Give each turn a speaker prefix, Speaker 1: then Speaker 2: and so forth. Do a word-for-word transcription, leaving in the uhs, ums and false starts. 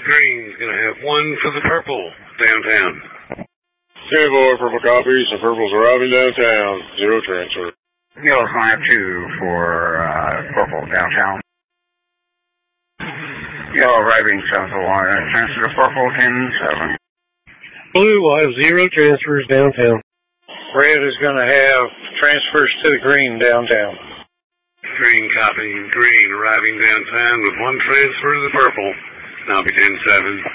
Speaker 1: Green's going to have one for the purple downtown.
Speaker 2: Convoy, purple copies, the purple's arriving downtown. Zero transfer.
Speaker 3: Yellow's going to have two for uh, purple downtown. Yellow arriving seven to one, transfer to purple ten seven.
Speaker 4: Blue will have zero transfers downtown.
Speaker 5: Red is going to have transfers to the green downtown.
Speaker 1: Green copying green arriving downtown with one transfer to the purple. Now be ten seven.